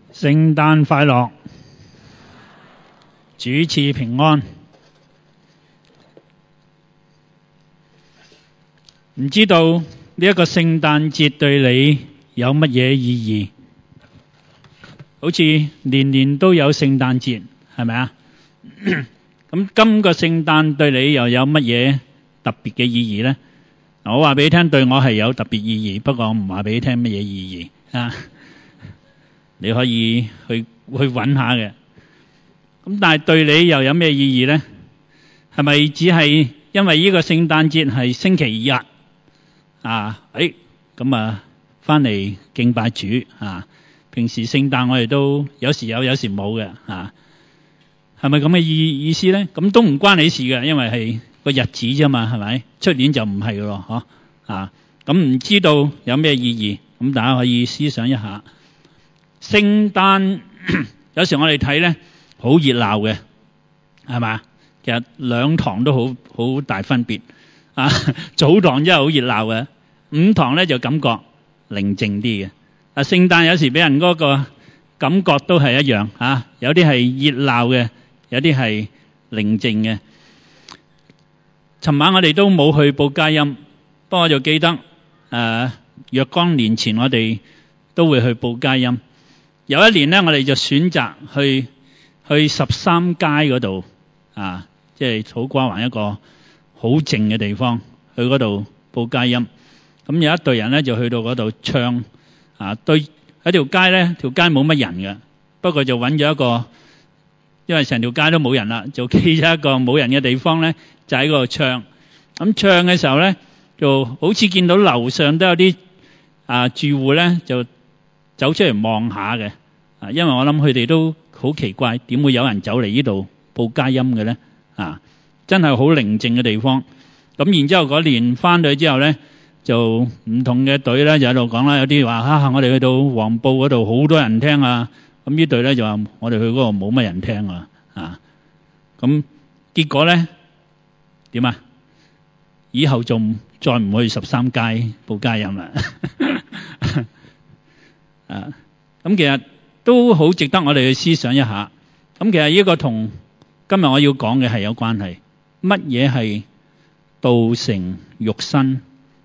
聖誕快樂，主賜平安。唔知道呢一個聖誕節對你有乜嘢意義？好似年年都有聖誕節，係咪啊？咁今個聖誕對你又有乜嘢特別嘅意義呢？我話俾你聽，對我係有特別意義，不過我唔話俾你聽乜嘢意義啊。你可以去揾下嘅。咁但係對你又有咩意義呢？係咪只係因為呢個聖誕節係星期日啊？咁啊翻嚟敬拜主啊！平時聖誕我哋都有時有，有時冇嘅啊。係咪咁嘅意思呢？咁都唔關你事嘅，因為係個日子啫嘛，係咪？出年就唔係咯，咁唔知道有咩意義？咁大家可以思想一下。聖誕有時我哋睇呢，好熱鬧嘅，係嘛？其實兩堂都好大分別啊！早堂真係好熱鬧嘅，午堂呢就感覺寧靜啲嘅。聖誕有時俾人嗰個感覺都係一樣啊，有啲係熱鬧嘅，有啲係寧靜嘅。尋晚我哋都冇去報佳音，不過我就記得若干年前我哋都會去報佳音。有一年呢，我哋就選擇去13街嗰度啊，即係土瓜灣一個好靜嘅地方，去嗰度報佳音。咁有一隊人呢，就去到嗰度唱啊，喺條街呢，條街冇乜人嘅，不過就揾咗一個，因為成條街都冇人啦，就企咗一個冇人嘅地方呢，就喺嗰度唱。咁唱嘅時候呢，就好似見到樓上都有啲住戶呢，就走出嚟望下嘅，因為我諗佢哋都好奇怪，點會有人走嚟呢度報佳音嘅呢？真係好寧靜嘅地方。咁然之後嗰年翻去之後呢，就唔同嘅隊呢，就喺度講啦，有啲話我哋去到黃埔嗰度好多人聽啊，咁呢隊呢，就話我哋去嗰度冇乜人聽啊，咁結果呢，點啊？以後仲再唔去13街報佳音啦。咁其實都好值得我哋去思想一下。咁其實呢個同今日我要講嘅係有關係。乜嘢係道成肉身？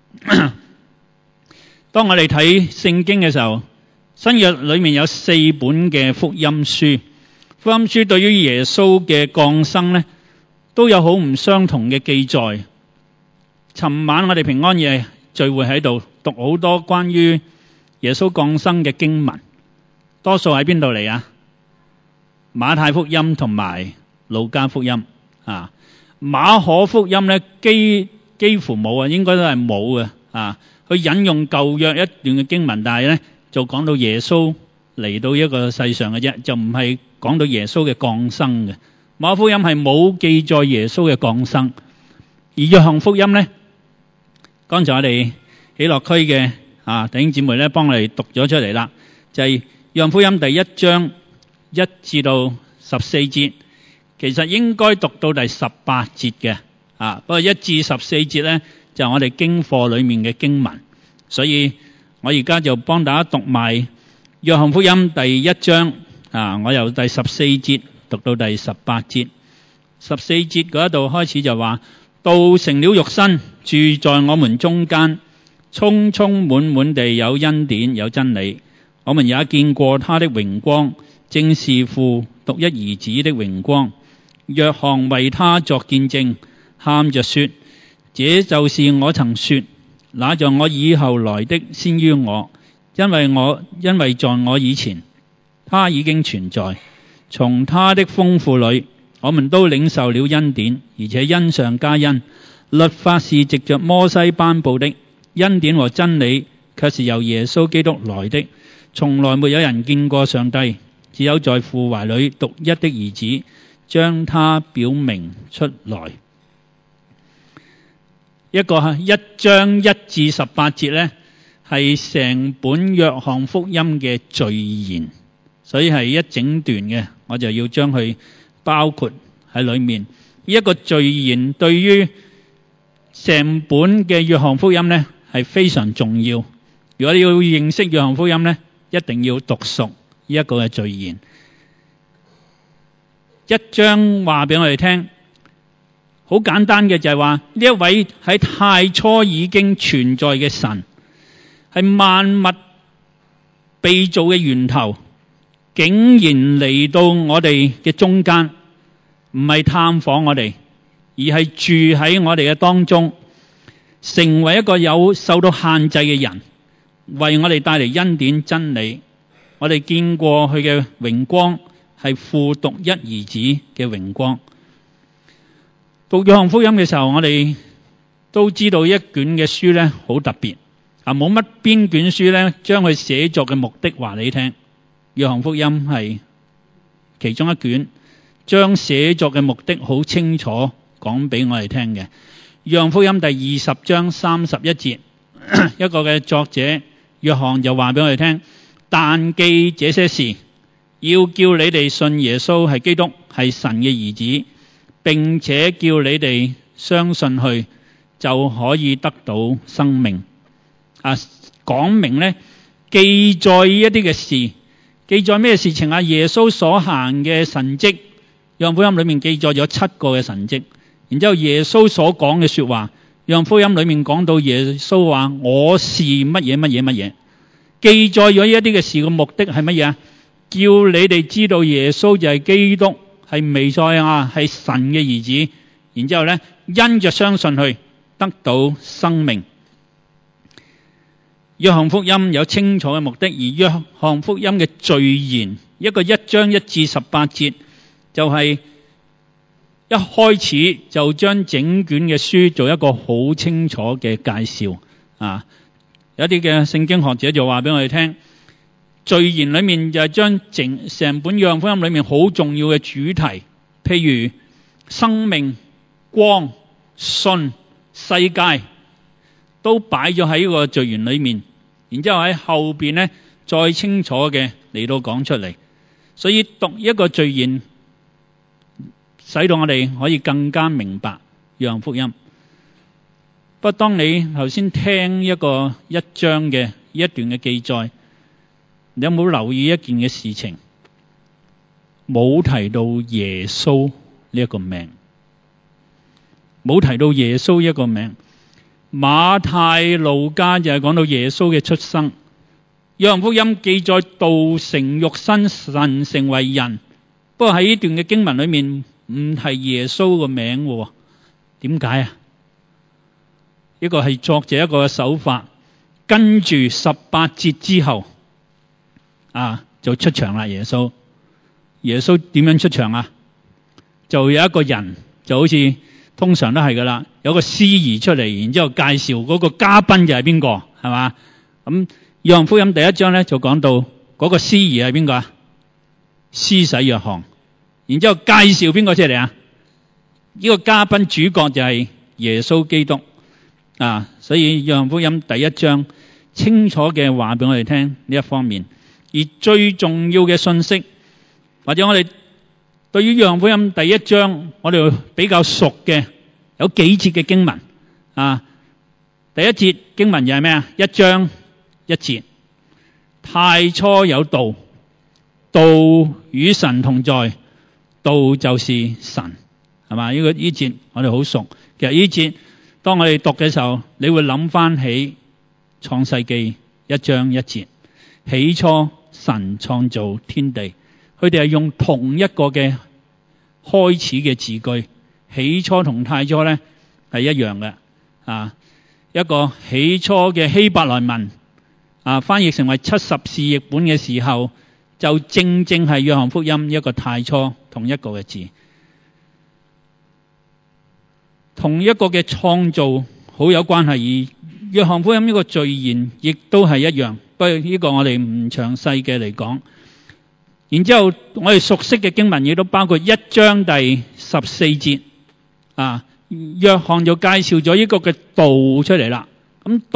當我哋睇聖經嘅時候，新約裏面有4本嘅福音書。福音書對於耶穌嘅降生呢，都有好唔相同嘅記載。尋晚我哋平安夜聚會喺度讀好多關於耶穌降生嘅經文，多數喺邊度嚟啊？馬太福音同埋路加福音啊。馬可福音呢，幾乎冇啊，應該都係冇嘅。佢引用舊約一段嘅經文，但係呢就講到耶穌嚟到一個世上嘅啫，就唔係講到耶穌嘅降生嘅。馬可福音係冇記載耶穌嘅降生，而約翰福音呢，剛才我哋喜樂區嘅弟兄姊妹呢，幫我哋讀咗出嚟啦，就係約翰福音第1章1至到14節，其實應該讀到第18節嘅，不過1至14節呢，就係我哋經課裏面嘅經文，所以我而家就幫大家讀埋約翰福音第1章，我由第14節讀到第18節。14節嗰度開始就話，道成了肉身，住在我們中間，充充滿滿地有恩典有真理。我們也見過他的榮光，正是父獨一兒子的榮光。約翰為他作見證，喊着說：這就是我曾說，那在我以後來的先於我，因為在我以前，他已經存在。從他的豐富裏，我們都領受了恩典，而且恩上加恩。律法是藉着摩西頒布的，恩典和真理卻是由耶穌基督來的。從來沒有人見過上帝，只有在父懷裏獨一的兒子將他表明出來。1章1至18節呢，係成本約翰福音嘅序言，所以係一整段嘅，我就要將佢包括喺裏面。呢一個序言對於成本嘅約翰福音呢，係非常重要。如果你要認識約翰福音呢，一定要讀熟一個嘅序言。一章話俾我哋聽，好簡單嘅就係話呢一位喺太初已經存在嘅神，係萬物被造嘅源頭，竟然嚟到我哋嘅中間，唔係探訪我哋，而係住喺我哋嘅當中，成為一個有受到限制嘅人，為我哋帶嚟恩典真理。我哋見過佢嘅榮光，係父獨一兒子嘅榮光。讀約翰福音嘅時候，我哋都知道一卷嘅書咧好特別啊，冇乜邊卷書咧將佢寫作嘅目的話你聽。約翰福音係其中一卷，將寫作嘅目的好清楚講俾我哋聽嘅。約翰福音第20章31節，一個嘅作者約翰就話俾我哋聽，但記這些事，要叫你哋信耶穌係基督，係神嘅兒子，並且叫你哋相信佢，就可以得到生命。講明呢，記載一啲嘅事，記載咩事情啊？耶穌所行嘅神蹟，約翰福音裏面記載咗7個嘅神蹟。然之後耶穌所講嘅說話，約翰福音裏面講到耶穌話我是乜嘢乜嘢乜嘢，記載咗一啲嘅事嘅目的係乜嘢啊？叫你哋知道耶穌就係基督，係彌賽亞，係神嘅兒子。然之後呢，因着相信佢得到生命。約翰福音有清楚嘅目的，而約翰福音嘅序言，一個1章1至18節，就係一開始就將整卷嘅書做一個好清楚嘅介紹。有啲嘅聖經學者就話俾我哋聽，序言裏面就係將成本約翰福音裏面好重要嘅主題，譬如生命、光、信、世界，都擺咗喺呢個序言裏面。然之後喺後邊呢，再清楚嘅嚟到講出嚟。所以讀一個序言，使到我哋可以更加明白約翰福音。不過當你頭先聽一章嘅一段嘅記載，你有冇留意一件嘅事情？冇提到耶穌呢一個名，冇提到耶穌一個名。馬太、路加就係講到耶穌嘅出生。約翰福音記載道成肉身，神成為人。不過喺呢段嘅經文裏面唔提耶穌個名喎，點解啊？呢個係作者一個手法，跟住18節之後就出場啦。耶穌點樣出場啊？就有一個人，就好似通常都係噶啦，有個司儀出嚟，然之後介紹嗰個嘉賓就係邊個，係嘛？咁約翰福音第1章咧就講到嗰個司儀係邊個啊？施洗約翰。然之後介紹邊個出嚟啊？呢個嘉賓主角就係耶穌基督。所以約翰福音第1章清楚嘅話俾我哋聽呢一方面。而最重要嘅信息，或者我哋對於約翰福音第1章我哋比較熟嘅有幾節嘅經文。第一節經文又係咩啊？1章1節，太初有道，道與神同在，道就是神，係嘛？呢節我哋好熟。其實呢節當我哋讀嘅時候，你會諗翻起創世記1章1節，起初神創造天地。佢哋係用同一個嘅開始嘅字句，起初同太初咧係一樣嘅。一個起初嘅希伯來文翻譯成為70士譯本嘅時候，就正正係約翰福音一個太初同一個嘅字，同一個嘅創造好有關係。而約翰福音呢個序言亦都係一樣，不過呢個我哋唔詳細嘅嚟講。然之後我哋熟悉嘅經文亦都包括1章第14節。約翰就介紹咗呢個嘅道出嚟啦。咁道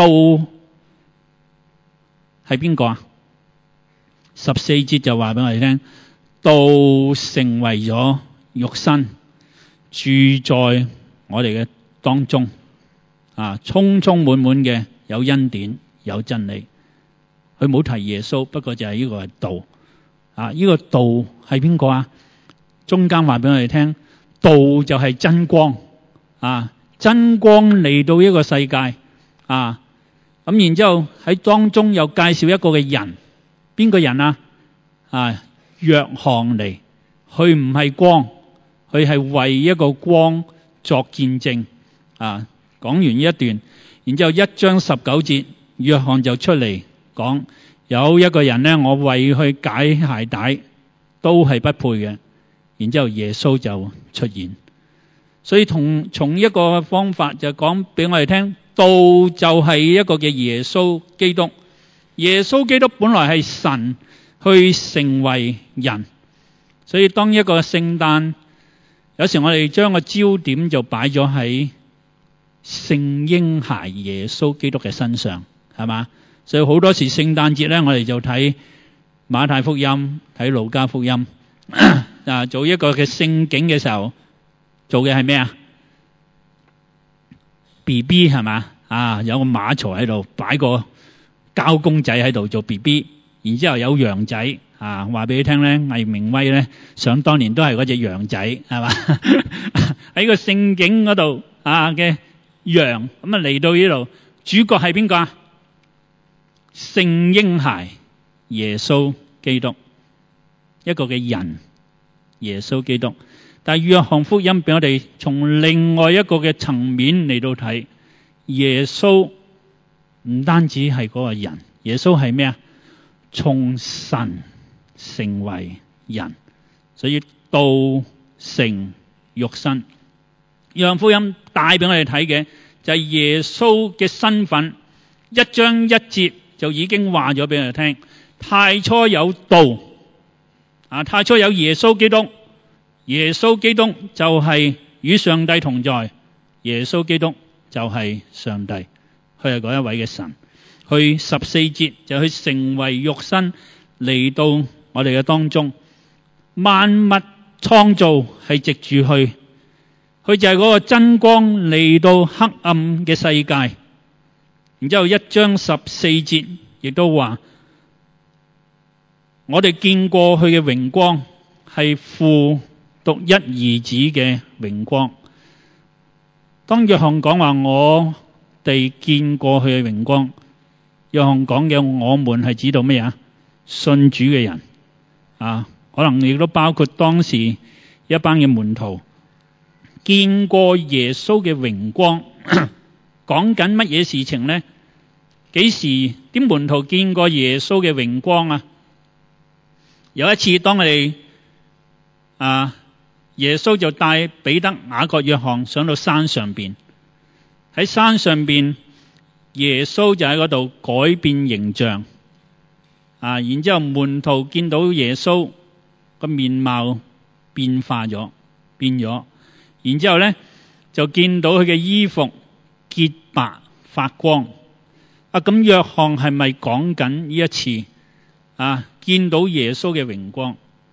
係邊個啊？14節就話俾我哋聽，道成為咗肉身，住在我哋嘅當中，充充滿滿嘅有恩典有真理。佢冇提耶穌，不過就係呢個係道。 呢個道係邊個啊？中間話俾我哋聽，道就係真光真光嚟到一個世界咁然之後喺當中又介紹一個嘅人，邊個人啊？約翰嚟，佢唔係光，佢係為一個光作見證講完呢一段，然之後1章19節，約翰就出嚟講，有一個人呢，我為佢解鞋帶都係不配嘅。然之後耶穌就出現，所以從一個方法就講俾我哋聽，道就係一個嘅耶穌基督。耶穌基督本來係神去成為人，所以當一個聖誕，有時我哋將個焦點就擺咗喺聖嬰孩耶穌基督嘅身上，係嘛？所以好多時聖誕節咧，我哋就睇馬太福音、睇路加福音做一個嘅聖景嘅時候，做嘅係咩啊？BB 係嘛？有個馬槽喺度，擺個膠公仔喺度做 BB， 然之後有羊仔話俾你聽咧，魏明威咧想當年都係嗰隻羊仔，係嘛？喺個聖景嗰度嘅羊，咁嚟到呢度，主角係邊個啊？聖嬰孩耶穌基督，一個嘅人耶穌基督。但係約翰福音俾我哋從另外一個嘅層面嚟到睇，耶穌唔單止係嗰個人，耶穌係咩啊？從神成為人，所以道成肉身。約翰福音帶俾我哋睇嘅就係耶穌嘅身份，1章1節就已經話咗俾我哋聽，太初有道太初有耶穌基督，耶穌基督就係與上帝同在，耶穌基督就係上帝，佢係嗰一位嘅神。去14節就去成為肉身嚟到我哋嘅當中，萬物創造係藉住佢就係嗰個真光嚟到黑暗嘅世界。然之後1章14節亦都話，我哋見過佢嘅榮光，係父獨一兒子嘅榮光。當約翰講話我哋見過佢嘅榮光，約翰講嘅我們係指到咩啊？信主嘅人可能亦都包括當時一班嘅門徒見過耶穌嘅榮光。講緊乜嘢事情呢？幾時啲門徒見過耶穌嘅榮光啊？有一次當我哋耶穌就帶彼得、雅各、約翰上到山上邊，喺山上邊耶穌就喺嗰度改變形象然之後門徒見到耶穌個面貌變咗，然之後咧就見到佢嘅衣服潔白發光。咁約翰係咪講緊呢一次見到耶穌嘅榮光？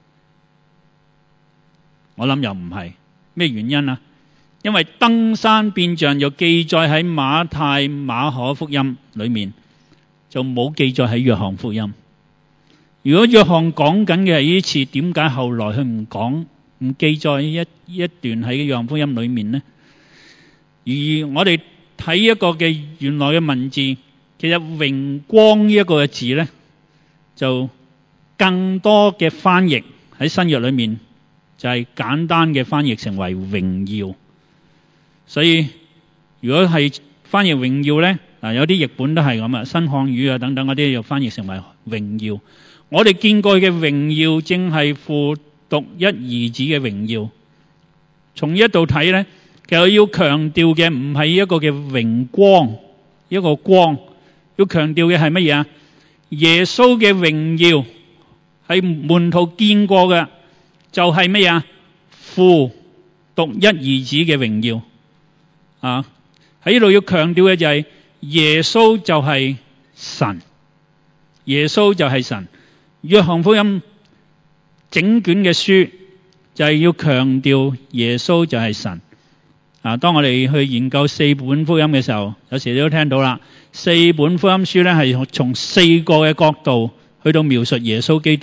我諗又唔係。咩原因啊？因為登山變像又記載喺馬太、馬可福音裏面，就冇記載喺約翰福音。如果約翰講緊嘅係呢次，點解後來佢唔講，唔記載一段喺約翰福音裏面呢？而我哋睇一個嘅原來嘅文字，其實榮光呢一個字呢，就更多嘅翻譯喺新約裏面就係簡單嘅翻譯成為榮耀。所以如果係翻譯榮耀呢，有啲譯本都係咁新漢語等等嗰啲又翻譯成為榮耀。我哋見過嘅榮耀正係父獨一兒子嘅榮耀。從呢一度睇呢，其實要強調嘅唔係一個嘅榮光，一個光，要強調嘅係乜嘢啊？耶穌嘅榮耀係門徒見過嘅，就係乜嘢？父獨一兒子嘅榮耀喺呢度要強調嘅就係耶穌就係神，耶穌就係神。約翰福音整卷嘅書就係要強調耶穌就係神。當我哋去研究4本福音嘅時候，有時你都聽到啦，4本福音書咧係從4個嘅角度去到描述耶穌基督，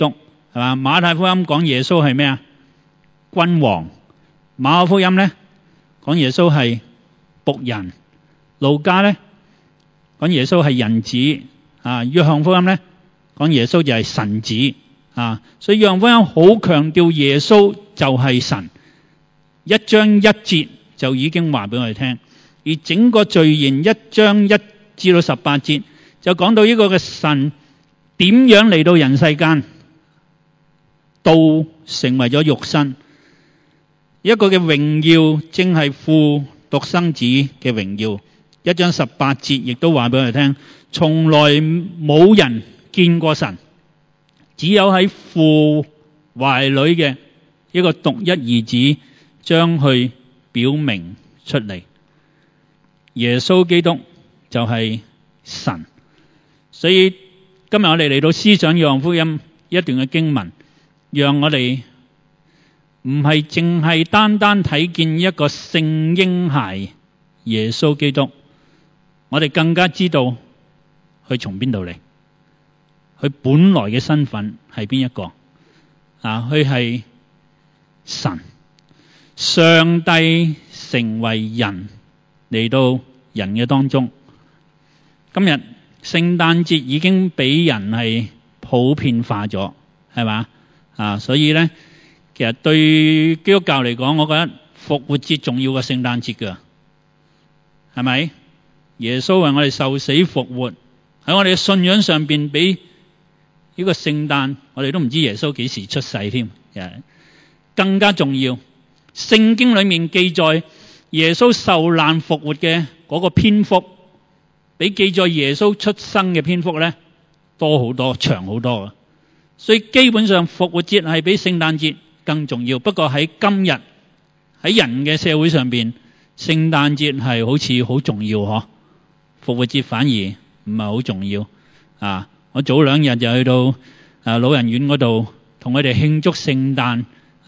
係嘛？馬太福音講耶穌係咩啊？君王。馬可福音咧講耶穌係僕人。路加咧講耶穌係人子。約翰福音咧講耶穌就係神子。所以約翰福音好強調耶穌就係神，一章一節就已經話俾我哋聽。而整個序言1章1至到18節就講到呢個嘅神點樣嚟到人世間，道成為咗肉身，一個嘅榮耀正係父獨生子嘅榮耀。1章18節亦都話俾我哋聽，從來冇人見過神，只有喺父懷裏嘅一個獨一兒子將佢表明出嚟。耶穌基督就係神。所以今日我哋嚟到思想約翰福音一段嘅經文，讓我哋唔係淨係單單睇見一個聖嬰孩耶穌基督，我哋更加知道佢從邊度嚟，佢本來嘅身份係邊一個。佢係神，上帝成為人嚟到人嘅當中。今日聖誕節已經俾人係普遍化咗，係嘛？所以咧，其實對基督教嚟講，我覺得復活節重要過聖誕節㗎，係咪？耶穌為我哋受死復活，喺我哋嘅信仰上邊俾呢個聖誕，我哋都唔知耶穌幾時出世添，更加重要。聖經裏面記載耶穌受難復活嘅嗰個篇幅，比記載耶穌出生嘅篇幅咧多好多，長好多啊！所以基本上復活節係比聖誕節更重要。不過喺今日喺人嘅社會上邊，聖誕節係好似好重要嗬，復活節反而唔係好重要。我早2日就去到老人院嗰度同佢哋慶祝聖誕。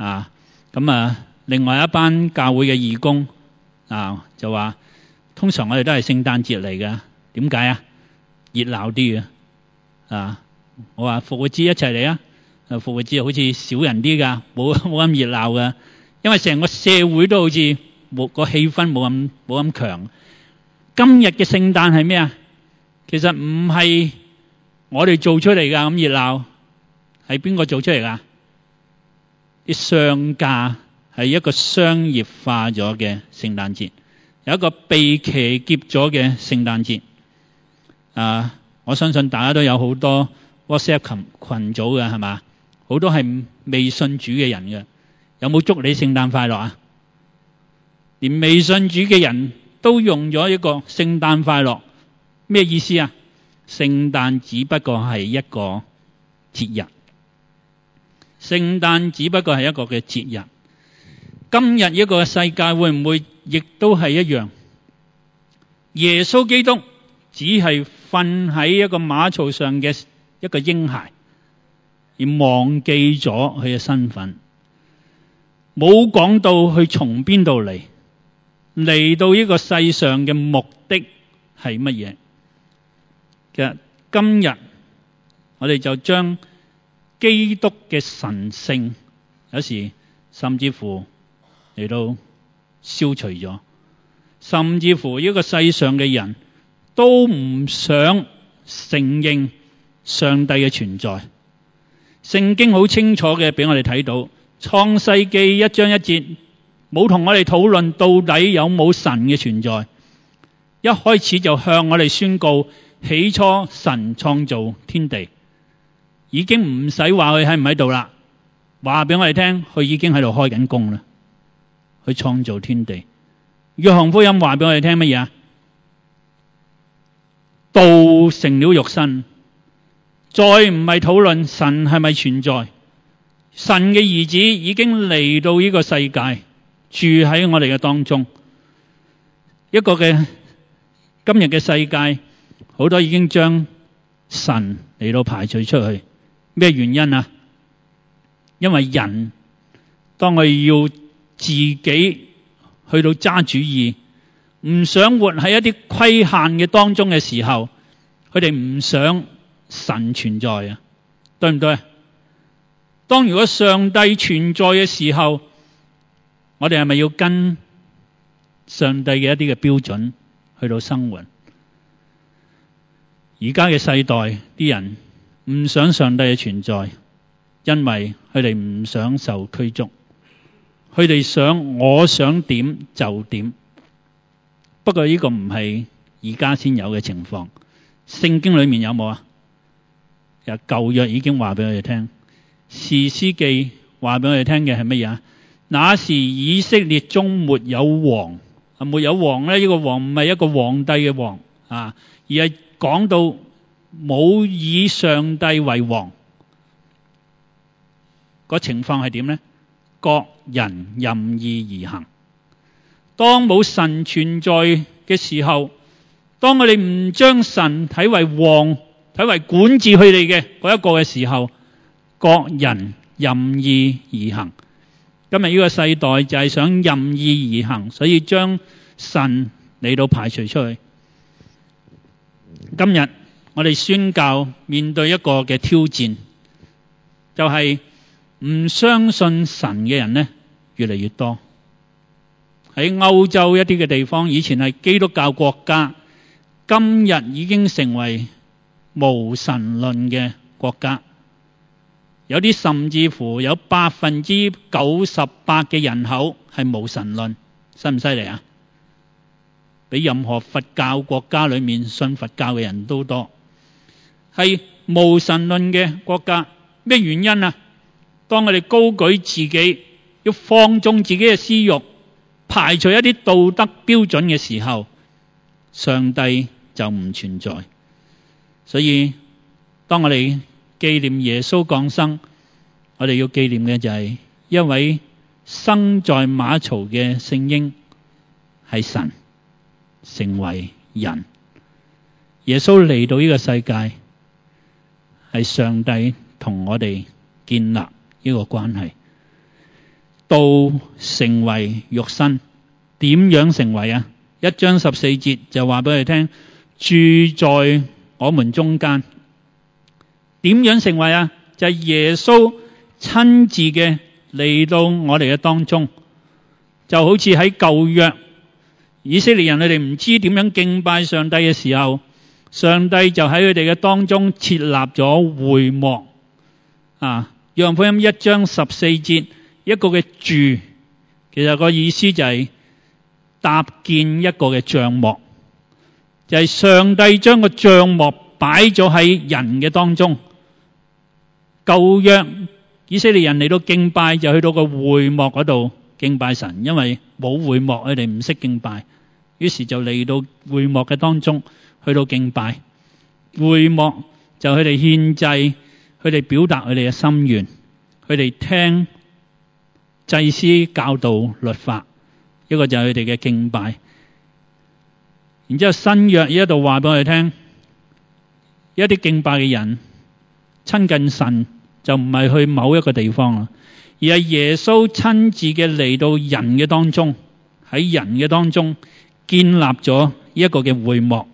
另外一班教會嘅義工就話，通常我哋都係聖誕節嚟嘅，點解啊？熱鬧啲嘅。我話復活節一齊嚟啊！復活節好似少人啲㗎，冇咁熱鬧㗎，因為成個社會都好似個氣氛冇咁強。今日嘅聖誕係咩啊？其實唔係我哋做出嚟㗎，咁熱鬧係邊個做出嚟㗎？啲商家係一個商業化咗嘅聖誕節，有一個被騎劫咗嘅聖誕節。我相信大家都有好多 WhatsApp 群組嘅，係嘛？好多係未信主嘅人嘅，有冇祝你聖誕快樂啊？連未信主嘅人都用咗一個聖誕快樂，咩意思啊？聖誕只不過係一個節日，聖誕只不過係一個嘅節日。今日一個世界會唔會亦都係一樣？耶穌基督只係瞓喺一個馬槽上嘅一個嬰孩，而忘記咗佢嘅身份，冇講到佢從邊度嚟到呢個世上嘅目的係乜嘢。其實今日我哋就將基督嘅神性，有時甚至乎嚟到消除咗，甚至乎呢個世上嘅人都唔想承認上帝嘅存在。聖經好清楚嘅俾我哋睇到，創世記1章1節冇同我哋討論到底有冇神嘅存在，一開始就向我哋宣告起初神創造天地，已經唔使話佢喺唔喺度啦，話俾我哋聽佢已經喺度開緊工啦，去創造天地。約翰福音話俾我哋聽乜嘢啊？道成了肉身，再唔係討論神係咪存在，神嘅兒子已經嚟到呢個世界，住喺我哋嘅當中。一個嘅今日嘅世界，好多已經將神嚟到排除出去。咩原因啊？因為人當佢要自己去到揸主意，唔想活喺一啲規限嘅當中嘅時候，佢哋唔想神存在啊，對唔對？ 當如果上帝存在嘅時候，我哋係咪要跟上帝嘅一啲嘅標準去到生活？而家嘅世代啲人唔想上帝嘅存在，因為佢哋唔想受拘束，佢哋想我想點就點。不過呢個唔係而家先有嘅情況，聖經裏面有冇啊？舊約已經話俾我哋聽，士師記話俾我哋聽嘅係乜嘢啊？那時以色列中沒有王，沒有王咧，呢個王唔係一個皇帝嘅王啊，而係講到冇以上帝為王。個情況係點呢？各人任意而行。當冇神存在嘅時候，當我哋唔將神睇為王，睇為管治佢哋嘅嗰一個嘅時候，各人任意而行。今日呢個世代就係想任意而行，所以將神嚟到排除出去。今日我哋宣教面對一個嘅挑戰，就係唔相信神嘅人呢，越嚟越多。喺歐洲一啲嘅地方，以前係基督教國家，今日已經成為無神論嘅國家。有啲甚至乎有98%嘅人口係無神論，犀唔犀利啊？比任何佛教國家裏面信佛教嘅人都多，係無神論嘅國家。咩原因啊？當我哋高舉自己，要放縱自己嘅私慾，排除一啲道德標準嘅時候，上帝就唔存在。所以當我哋紀念耶穌降生，我哋要紀念嘅就係一位生在馬槽嘅聖嬰，係神成為人。耶穌嚟到呢個世界，係上帝同我哋建立呢個關係。道成為肉身，點樣成為啊？1章14節就話俾佢聽，住在我們中間。點樣成為啊？就係耶穌親自嘅嚟到我哋嘅當中，就好似喺舊約以色列人佢哋唔知點樣敬拜上帝嘅時候，上帝就喺佢哋嘅當中設立咗會幕啊。約翰福音1章14節，一個嘅住，其實個意思就係搭建一個嘅帳幕，就係上帝將個帳幕擺咗喺人嘅當中。舊約以色列人嚟到敬拜就去到個會幕嗰度敬拜神，因為冇會幕佢哋唔識敬拜，於是就嚟到會幕嘅當中去到敬拜。會幕就佢哋獻祭，佢哋表達佢哋嘅心願，佢哋聽祭司教導律法，一個就係佢哋嘅敬拜。然之後新約呢一度話俾我哋聽，一啲敬拜嘅人親近神就唔係去某一個地方啦，而係耶穌親自嘅嚟到人嘅當中，喺人嘅當中建立咗一個嘅會幕。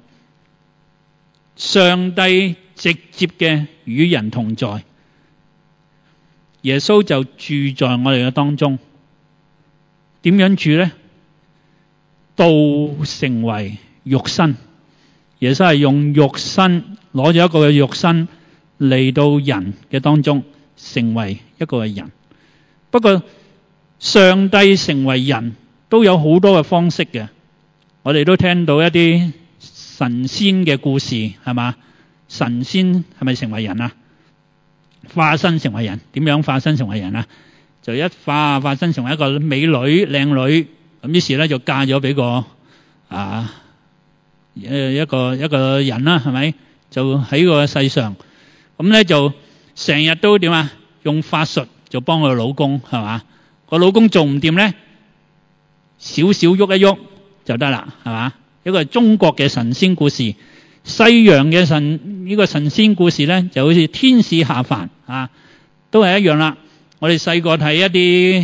上帝直接嘅與人同在，耶穌就住在我哋嘅當中。點樣住呢？道成為肉身，耶穌係用肉身攞咗一個嘅肉身嚟到人嘅當中，成為一個嘅人。不過上帝成為人都有好多嘅方式嘅，我哋都聽到一啲神仙嘅故事，係嘛？神仙係咪成為人啊？化身成為人，點樣化身成為人啊？就一化身成為一個美女靚女，咁於是咧就嫁咗俾個一個人啦，係咪？就喺個世上，咁咧就成日都點啊？用法術就幫佢老公，係嘛？個老公做唔掂咧，少少喐一喐就得啦，係嘛？一個係中國嘅神仙故事。西洋嘅呢個神仙故事咧，就好似天使下凡啊，都係一樣啦。我哋細個睇一啲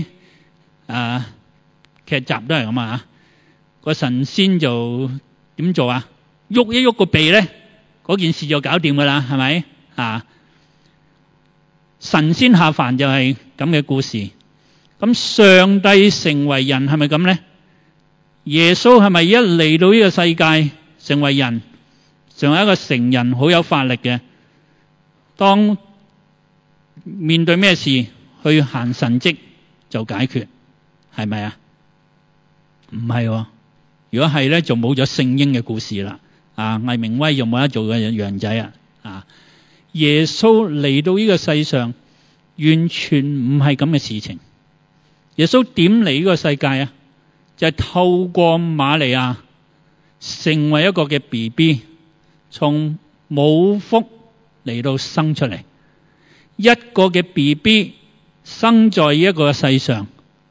劇集都係咁啊，個神仙就點做啊？喐一喐個鼻咧，嗰件事就搞掂噶啦，係咪啊？ 神仙下凡就係咁嘅故事。咁上帝成為人係咪咁呢？耶穌係咪一嚟到呢個世界成為人，成為一個成人，好有法力嘅？當面對咩事去行神蹟就解決，係咪啊？唔係喎。如果係咧，就冇咗聖嬰嘅故事啦。魏明威又冇得做嘅羊仔啊！耶穌嚟到呢個世上，完全唔係咁嘅事情。耶穌點嚟呢個世界啊？就係透過瑪利亞成為一個嘅 BB， 從母腹嚟到生出嚟。一個嘅 BB 生在一個世上，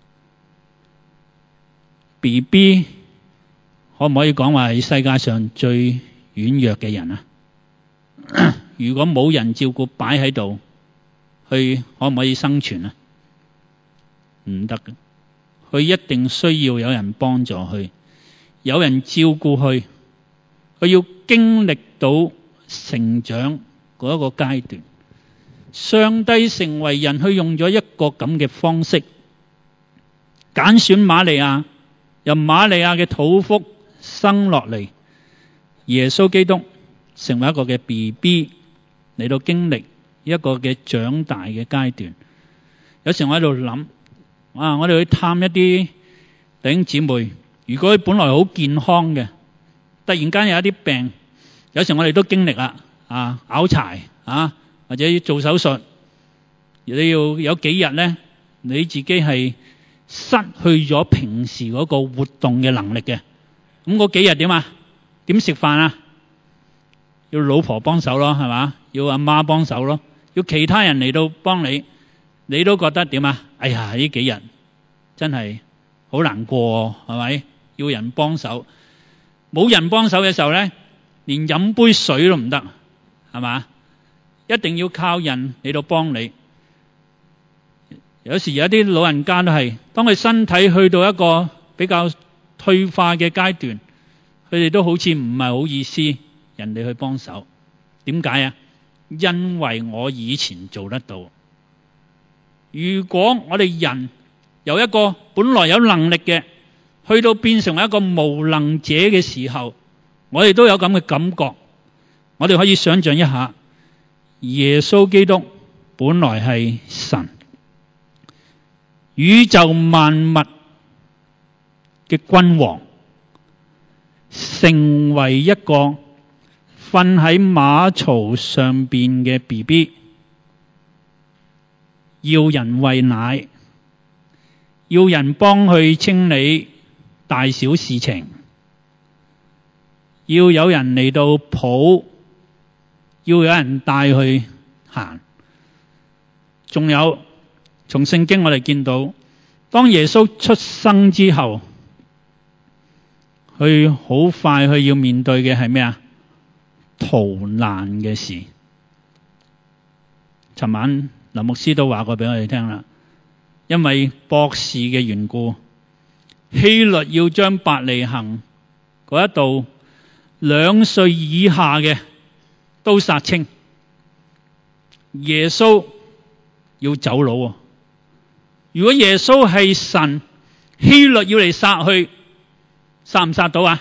BB 可唔可以講話係世界上最軟弱嘅人啊？如果冇人照顧擺喺度，佢可唔可以生存啊？唔得嘅，佢一定需要有人幫助佢，有人照顧佢，佢要經歷到成長嗰一個階段。上帝成為人，佢用咗一個咁嘅方式，揀選瑪利亞，由瑪利亞嘅肚腹生落嚟，耶穌基督成為一個嘅 BB 嚟到經歷一個嘅長大嘅階段。有時我喺度諗，我哋去探一啲弟兄姊妹，如果佢本來好健康嘅，突然間有一啲病，有時我哋都經歷啦，拗柴或者要做手術，你要有幾日咧，你自己係失去咗平時嗰個活動嘅能力嘅。咁嗰幾日點啊？點食飯啊？要老婆幫手咯，係嘛？要阿媽幫手咯，要其他人嚟到幫你，你都覺得點啊？哎呀，呢幾日真係好難過，係咪？要人幫手，冇人幫手嘅時候咧，連飲杯水都唔得，係嘛？一定要靠人嚟到幫你。有時有啲老人家都係，當佢身體去到一個比較退化嘅階段，佢哋都好似唔係好意思人哋去幫手。點解啊？因為我以前做得到。如果我哋人由一個本來有能力嘅，去到變成一個無能者嘅時候，我哋都有咁嘅感覺。我哋可以想象一下，耶穌基督本來係神，宇宙萬物嘅君王，成為一個瞓喺馬槽上邊嘅 BB， 要人餵奶，要人幫佢清理大小事情，要有人嚟到抱，要有人帶佢行。仲有從聖經我哋見到，當耶穌出生之後，佢好快佢要面對嘅係咩啊？逃難嘅事。尋晚林牧師都話過俾我哋聽啦，因為博士嘅緣故，希律要將伯利恆嗰一度2歲以下嘅都殺清。耶穌要走佬喎。如果耶穌係神，希律要嚟殺佢，殺唔殺到啊？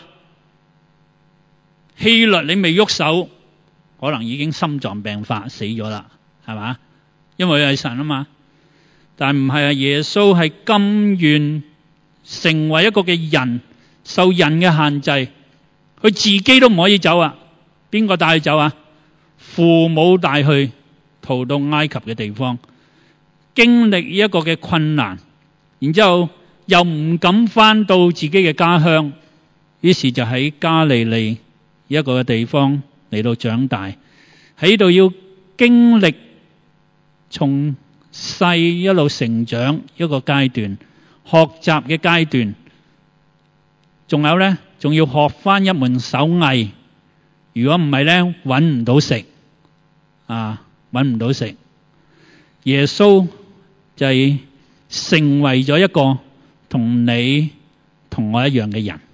希律你未喐手，可能已經心臟病發死咗啦，係嘛？因為佢係神啊嘛。但唔係啊，耶穌係甘願成為一個嘅人，受人嘅限制，佢自己都唔可以走啊。邊個帶佢走啊？父母帶佢逃到埃及嘅地方，經歷一個嘅困難，然之後又唔敢返到自己嘅家鄉，於是就喺加利利一個嘅地方嚟到長大，喺度要經歷從細一路成長一個階段，學習嘅階段，仲有咧，仲要學返一門手藝。如果唔係咧，搵唔到食搵唔到食。耶穌就係成為咗一個同你同我一樣嘅人。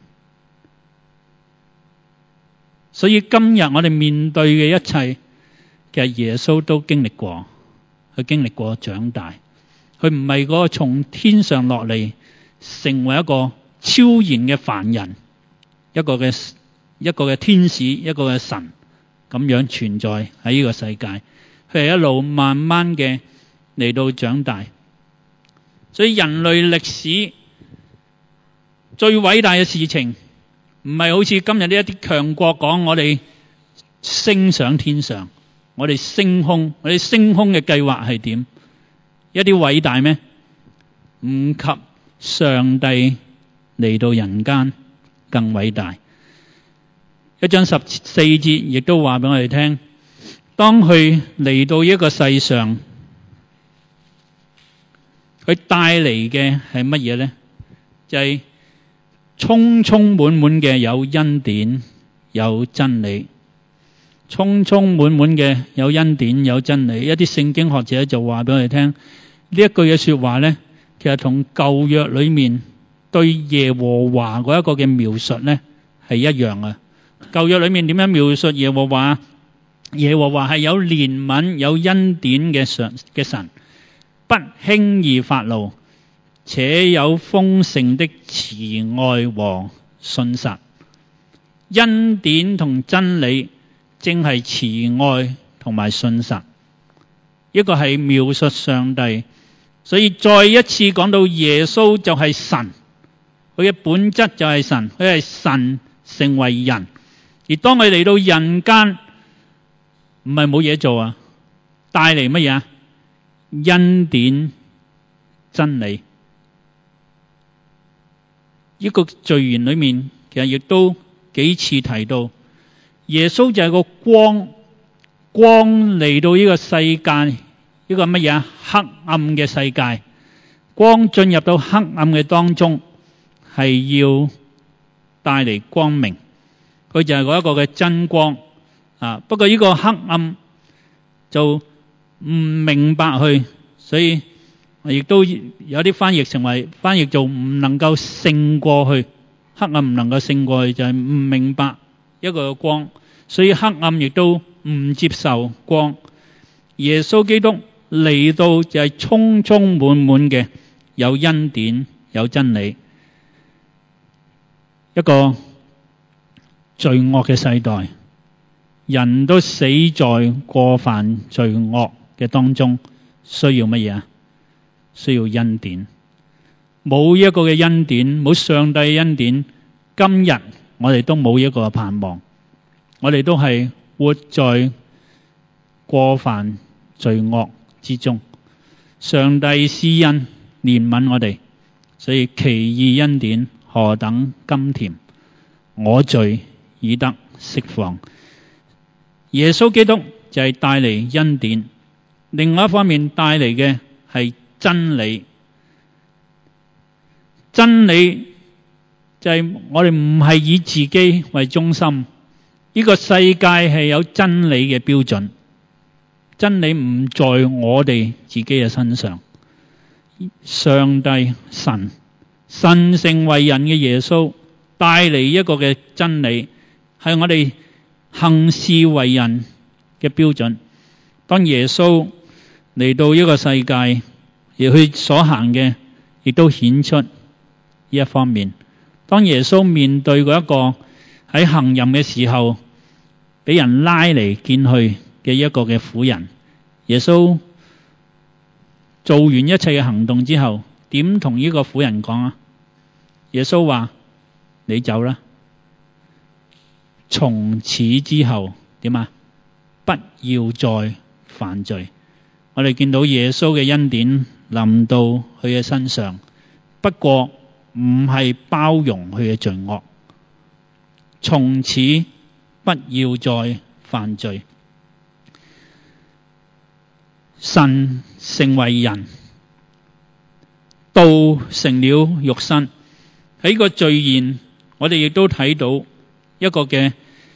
所以今日我哋面對嘅一切，其實耶穌都經歷過， 佢經歷過長大，佢唔係嗰個從天上落嚟成為一個超然嘅凡人，一個嘅天使，一個嘅神咁樣存在喺呢個世界。佢係一路慢慢嘅嚟到長大。所以人類歷史最偉大嘅事情，唔係好似今日呢一啲強國講我哋升上天上，我哋升空，我哋升空嘅計劃係點？一啲偉大咩？唔及上帝嚟到人間更偉大。1章14節亦都話俾我哋聽，當佢嚟到一個世上，佢帶嚟嘅係乜嘢呢？就係充充滿滿嘅有恩典有真理，充充滿滿嘅有恩典有真理。一啲聖經學者就話俾我哋聽，呢一句嘅說話呢，其實同舊約裏面對耶和華嗰一個嘅描述呢係一樣啊。舊約裏面點樣描述耶和華？耶和華係有憐憫有恩典嘅神，不輕易發怒，且有豐盛的慈愛和信實。恩典同真理正係慈愛同埋信實，一個係描述上帝。所以再一次講到耶穌就係神，佢嘅本質就係神，佢係神成為人。而當佢嚟到人間，唔係冇嘢做啊，帶嚟乜嘢啊？恩典真理。一個序言裏面其實亦都幾次提到，耶穌就係個光，光嚟到呢個世界，呢個乜嘢啊？黑暗嘅世界，光進入到黑暗嘅當中，係要帶嚟光明。佢就係嗰一個嘅真光啊！不過呢個黑暗就唔明白佢，所以亦都有啲翻譯做唔能夠勝過去，黑暗唔能夠勝過去，就係唔明白一個光，所以黑暗亦都唔接受光。耶穌基督嚟到就係充充滿滿嘅有恩典有真理。一個罪惡嘅世代，人都死在過犯罪惡嘅當中，需要乜嘢啊？需要恩典。冇一個嘅恩典，冇上帝恩典，今日我哋都冇一個盼望，我哋都係活在過犯罪惡之中。上帝施恩憐憫我哋，所以奇異恩典何等甘甜，我罪已得釋放。耶穌基督就係帶嚟恩典，另外一方面帶嚟嘅係真理。真理就係我哋唔係以自己為中心，呢個世界係有真理嘅標準，真理唔在我哋自己嘅身上。上帝神成為人嘅耶穌帶嚟一個嘅真理，係我哋行事為人嘅標準。當耶穌嚟到一個世界，而佢所行嘅亦都顯出呢一方面。當耶穌面對嗰一個喺行淫嘅時候俾人拉嚟見去嘅一個嘅婦人，耶穌做完一切嘅行動之後，點同呢個婦人講啊？耶穌話：你走啦。從此之後點啊？不要再犯罪。我哋見到耶穌嘅恩典臨到佢嘅身上，不過唔係包容佢嘅罪惡。從此不要再犯罪。神成為人，道成了肉身。喺個序言，我哋亦都睇到一個嘅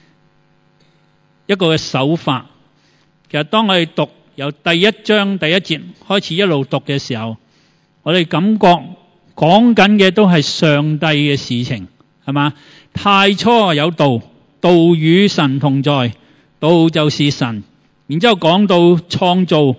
手法。其實當我哋讀由第一章第一節開始一路讀嘅時候，我哋感覺講緊嘅都係上帝嘅事情，係嘛？太初有道，道與神同在，道就是神。然之後講到創造，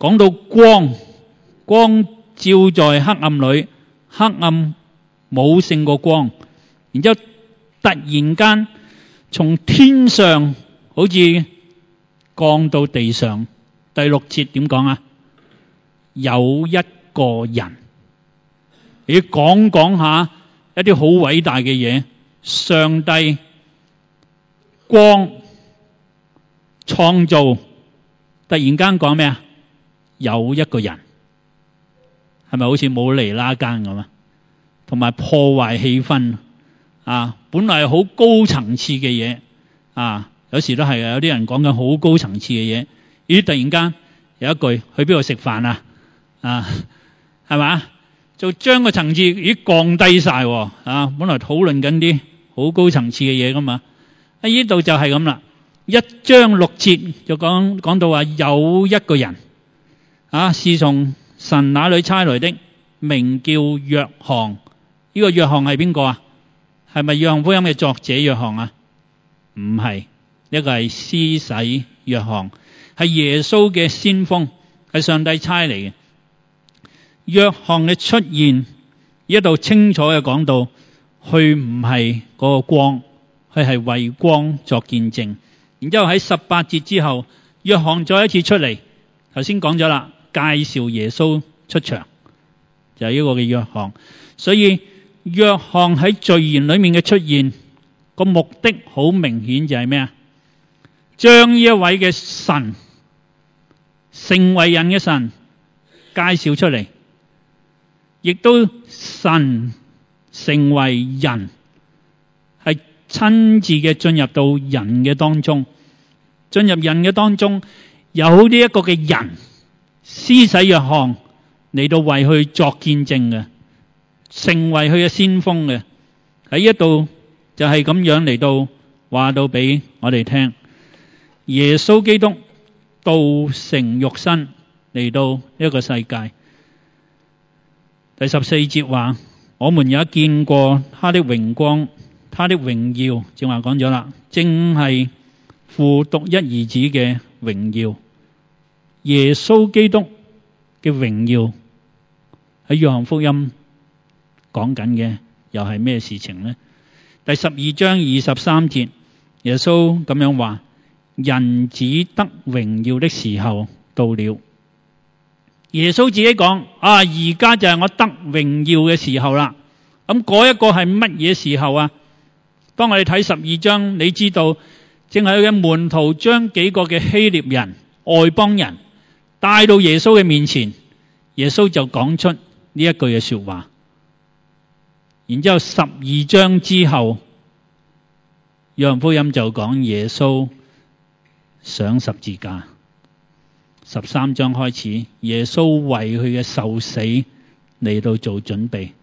講到光，光照在黑暗裏，黑暗冇勝過光。然之後突然間從天上好似降到地上。第6節點講啊？有一個人，你講下一啲好偉大嘅嘢。上帝光創造，突然間講咩啊？有一個人，係咪好似冇厘啦更咁啊？同埋破壞氣氛啊！本來係好高層次嘅嘢啊，有時都係有啲人講緊好高層次嘅嘢，咦？突然間有一句去邊度食飯啊？啊，係嘛？就將個層次降低晒啊！本來討論緊啲好高層次嘅嘢噶嘛，喺呢度就係咁啦。1章6節就講到話有一個人啊，是從神那裏差來的，名叫約翰。呢個約翰係邊個啊？係咪約翰福音嘅作者約翰啊？唔係，一個係施洗約翰，係耶穌嘅先鋒，係上帝差嚟嘅。約翰嘅出現呢度清楚嘅講到，佢唔係嗰個光，佢係為光作見證。然之後喺18節之後，約翰再一次出嚟，頭先講咗啦，介紹耶穌出場，就係呢個嘅約翰。所以約翰喺序言裏面嘅出現個目的好明顯，就係咩啊？將呢一位嘅神，成為人嘅神介紹出嚟，亦都神成為人，係親自嘅進入到人嘅當中，進入人嘅當中，有呢一個嘅人施洗約翰嚟到為佢作見證嘅，成為佢嘅先鋒嘅。喺一度就係咁樣嚟到話到俾我哋聽，耶穌基督道成肉身嚟到呢個世界。第14節話，我們也見過他的榮光，他的榮耀，正話講咗啦，正係父獨一兒子嘅榮耀。耶穌基督嘅榮耀喺約翰福音講緊嘅又係咩事情呢？第12章23節，耶穌咁樣話，人子得榮耀的時候到了。耶穌自己講啊，而家就係我得榮耀嘅時候啦。咁嗰一個係乜嘢時候啊？當我哋睇12章，你知道正係佢嘅門徒將幾個嘅希臘人、外邦人帶到耶穌嘅面前，耶穌就講出呢一句嘅說話。然之後12章之後，約翰福音就講耶穌上十字架。13章開始，耶穌為佢嘅受死嚟到做準備。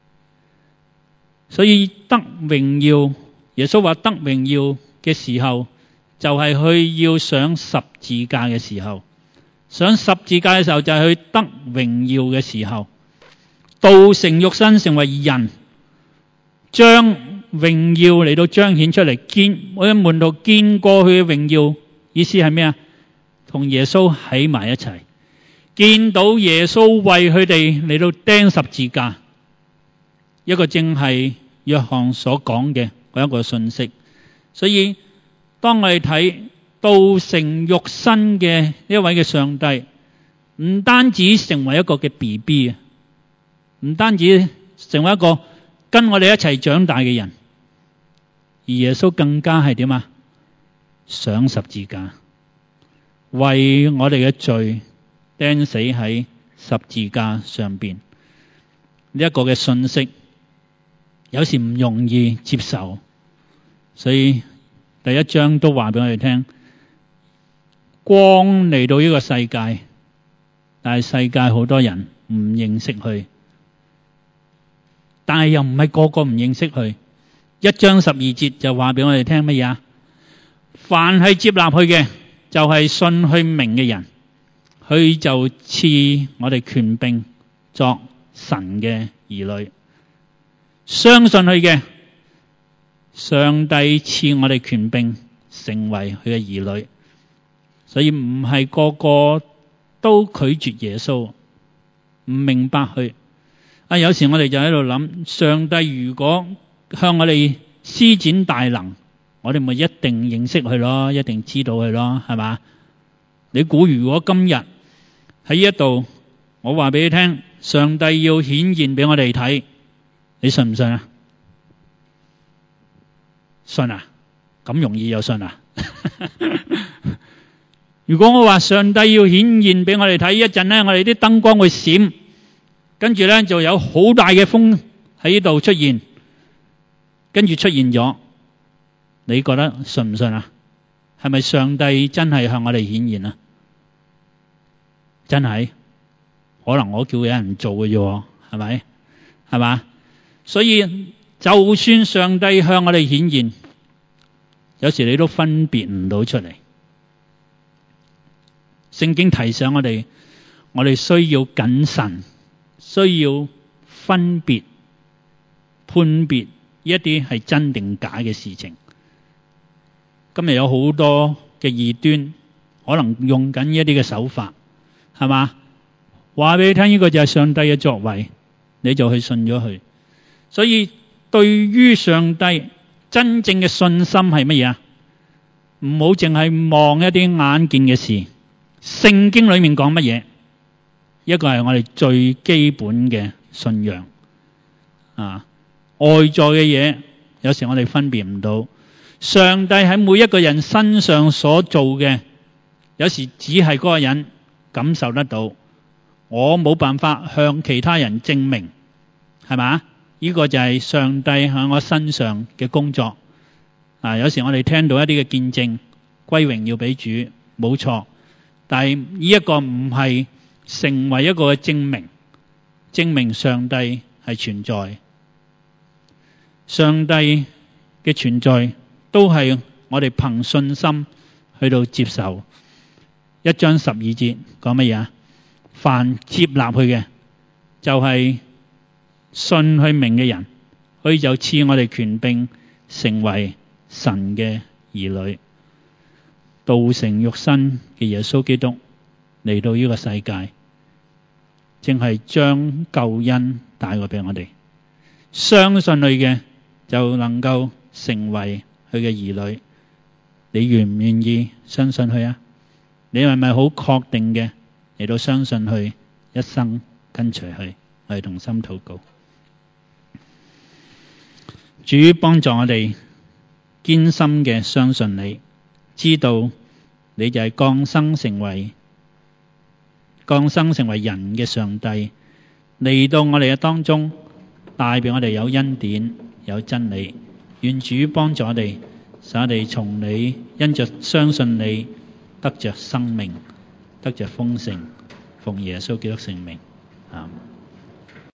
所以得榮耀，耶穌話得榮耀嘅時候，就係佢要上十字架嘅時候。上十字架嘅時候就係佢得榮耀嘅時候。道成肉身成為人，將榮耀嚟到彰顯出嚟。我喺門徒見過佢嘅榮耀，意思係咩啊？同耶穌喺埋一齊，見到耶穌為佢哋嚟到釘十字架，一個正係約翰所講嘅嗰一個信息。所以當我哋睇道成肉身嘅呢一位嘅上帝，唔單止成為一個嘅 BB 啊，唔單止成為一個跟我哋一齊長大嘅人，而耶穌更加係點啊？上十字架，為我哋嘅罪釘死喺十字架上邊。呢一個嘅信息有時唔容易接受，所以第1章都話俾我哋聽，光嚟到呢個世界，但係世界好多人唔認識佢，但係又唔係個個唔認識佢。1章12節就話俾我哋聽乜嘢啊？凡係接納佢嘅，就係信佢名嘅人，佢就賜我哋權柄作神嘅兒女。相信佢嘅，上帝賜我哋權柄成為佢嘅兒女。所以唔係個個都拒絕耶穌，唔明白佢。有時我哋就喺度諗，上帝如果向我哋施展大能，我哋咪一定認識佢咯，一定知道佢咯，係嘛？你估如果今日喺呢一度，我話俾你聽，上帝要顯現俾我哋睇，你信唔信啊？信啊？咁容易有信啊？如果我話上帝要顯現俾我哋睇，一陣呢，我哋啲燈光會閃，跟住呢就有好大嘅風喺呢度出現，跟住出現咗，你覺得信唔信啊？係咪上帝真係向我哋顯現啊？真係？可能我叫有人做嘅啫，係咪？係嘛？所以就算上帝向我哋顯現，有時你都分別唔到出嚟。聖經提醒我哋，我哋需要謹慎，需要分別判別一啲係真定假嘅事情。今日有好多嘅異端，可能用緊一啲嘅手法，係嘛？話俾你聽，呢個就係上帝嘅作為，你就去信咗佢。所以對於上帝真正嘅信心係乜嘢啊？唔好淨係望一啲眼見嘅事。聖經裏面講乜嘢？一個係我哋最基本嘅信仰。外在嘅嘢，有時我哋分辨唔到。上帝喺每一個人身上所做嘅，有時只係嗰個人感受得到，我冇辦法向其他人證明，係嘛？呢個就係上帝喺我身上嘅工作。有時我哋聽到一啲嘅見證，歸榮耀俾主，冇錯。但係呢一個唔係成為一個嘅證明上帝係存在。上帝嘅存在都係我哋憑信心去到接受。1章12節講乜嘢啊？凡接納佢嘅，就係信佢名嘅人，佢就賜我哋權柄成為神嘅兒女。道成肉身嘅耶穌基督嚟到呢個世界，正係將救恩帶過俾我哋。相信佢嘅就能夠成為佢嘅兒女。你願唔願意相信佢啊？你係咪好確定嘅嚟到相信佢，一生跟隨佢？我哋同心禱告。主幫助我哋堅心嘅相信你，知道你就係降生成為人嘅上帝，嚟到我哋嘅當中，帶俾我哋有恩典有真理。願主幫助我哋，使我哋從你因着相信你得着生命，得着豐盛。奉耶穌基督聖名，阿們。